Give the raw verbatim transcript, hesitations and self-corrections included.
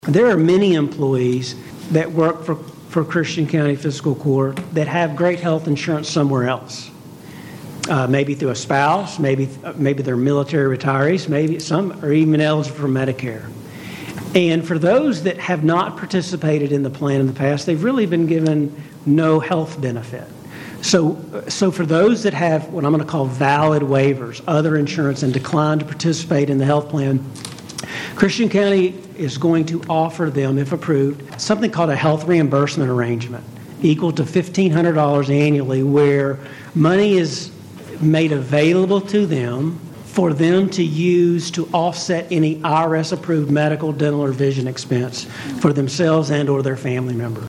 There are many employees that work for, for Christian County Fiscal Court that have great health insurance somewhere else. Uh, maybe through a spouse, maybe maybe they're military retirees, maybe some are even eligible for Medicare. And for those that have not participated in the plan in the past, they've really been given no health benefit. So, so for those that have what I'm going to call valid waivers, other insurance, and decline to participate in the health plan, Christian County is going to offer them, if approved, something called a health reimbursement arrangement, equal to fifteen hundred dollars annually, where money is made available to them for them to use to offset any I R S-approved medical, dental, or vision expense for themselves and or their family member.